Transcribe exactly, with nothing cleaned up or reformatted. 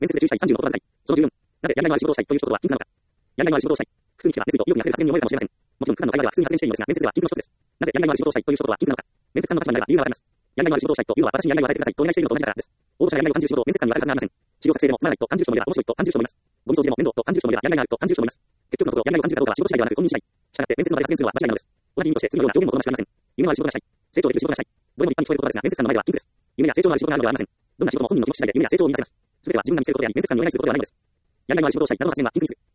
面接で注意したいさんじゅうの言葉遣い。そのじゅうよん。なぜやりがいのある仕事をしたいという仕事は禁句なのか。やりがいのある仕事をしたい。普通に聞けば熱意と意欲にあふれる発言に思えるかもしれません。もちろん普段の会話では普通に発言しているのですが、面接では禁句の一つです。なぜやりがいのある仕事をしたいという仕事は禁句なのか。面接官の立場になれば理由がわかります。やりがいのある仕事をしたいというのは私にやりがいを与えてくださいとお願いしているのと同じからです。応募者がやりがいを感じる仕事を面接官に言われるはずがありません。資料作成でもつまらないと感じる人もいれば面白いと感じる人もいます。ゴミ掃除でも面倒と感じる人もいればやりがいがあると感じる人もいます。結局のところやりがいを感じるかどうかは仕事次第ではなく本人次第。したがって面接の場で発言するのは間違いなのです。同じ意味として次のような表現も好ましくありません。夢のある仕事がしたい。成長できる仕事がしたい。どれも立派に聞こえる言葉ですが、面接官の前では禁句です。夢や成長のある仕事があるのではありません。どんな仕事も本人の気持ち次第で夢や成長を見出せます。すべては自分が見つけることであり、面接官にお願いすることではないのです。やりがいのある仕事をしたいなどの発言は禁句にする。